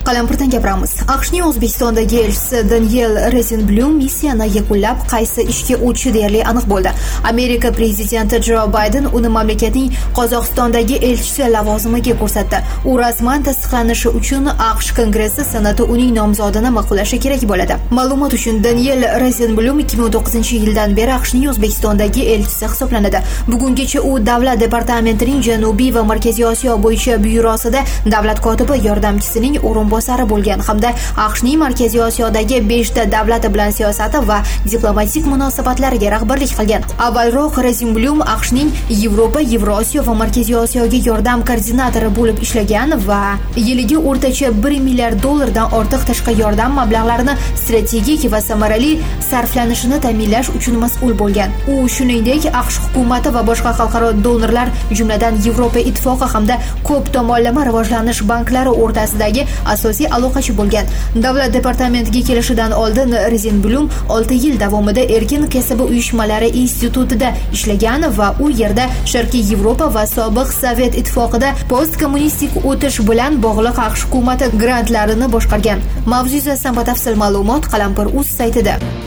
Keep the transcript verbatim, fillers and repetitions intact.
Qalampirdan gapiramiz. AQShning O'zbekistondagi elchisi Daniel Rosenblum missiyani yakunlab, qaysi ishga o'tishi deyarli aniq bo'ldi. Amerika prezidenti Jo Bayden uni mamlakatning Qozog'istondagi elchisi lavozimiga ko'rsatdi. U rasman tasdiqlanishi uchun AQSh Kongressi Senati uning nomzodini ma'qullashi kerak bo'ladi. Ma'lumot uchun, Daniel Rosenblum ikki ming o'n to'qqizinchi yildan beri AQShning O'zbekistondagi elchisi hisoblanadi. Bugungacha u davlat departamentining Janubiy va Markaziy Osiyo bo'yicha byurosida davlat kotibi yordamchisining o'rinbosari bo'lgan hamda AQShning Markaziy Osiyodagi beshta davlati bilan siyosati va diplomatik munosabatlariga rahbarlik qilgan. Avvalroq Rosenblum AQShning Yevropa, Yevrosiyo va Markaziy Osiyoga yordam koordinatori bo'lib ishlagan va yiliga o'rtacha bir milliard dollardan ortiq tashqi yordam mablag'larini strategik va samarali sarflanishini ta'minlash uchun mas'ul bo'lgan. U shuningdek AQSh hukumati va boshqa xalqaro donorlar, jumladan Yevropa ittifoqi hamda ko'p tomonlama rivojlanish banklari o'rtasidagi asosiy aloqachi bo'lgan. Davlat departamentiga kelishidan oldin Rosenblum olti yil davomida Erkin kasaba uyushmalari institutida ishlagan va u yerda Sharqiy Yevropa va sobiq Sovet ittifoqida postkommunistik o'tish bilan bog'liq AQSh hukumati grantlarini boshqargan. Mavzu yuzasidan batafsil ma'lumot Qalampir.uz saytida.